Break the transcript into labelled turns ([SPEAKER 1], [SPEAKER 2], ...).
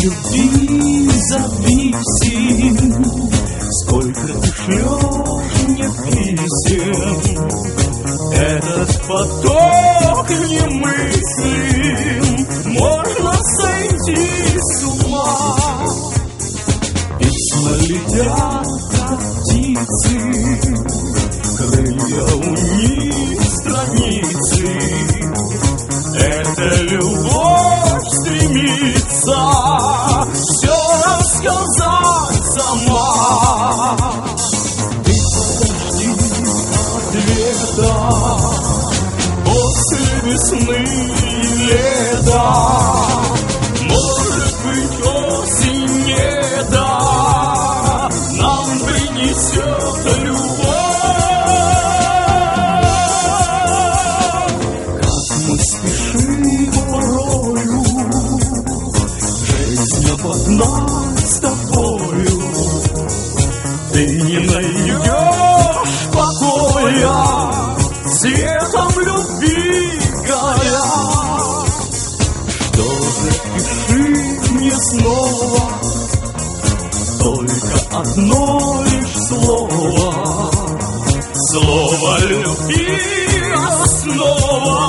[SPEAKER 1] любви зависим, сколько ты шлешь мне писем. Этот поток немыслим, можно сойти с ума. Письма летят, как птицы, крылья у них страницы. Эта любовь стремится все рассказать сама. Ты подожди ответа после весны и лета. Может быть, осень не да нам принесет любовь. Как мы спешим порою, жизнь обогнать с тобою. Ты не найдешь покоя, светом любви горя. Что же, пиши мне снова только одно лишь слово. Слово любви основа.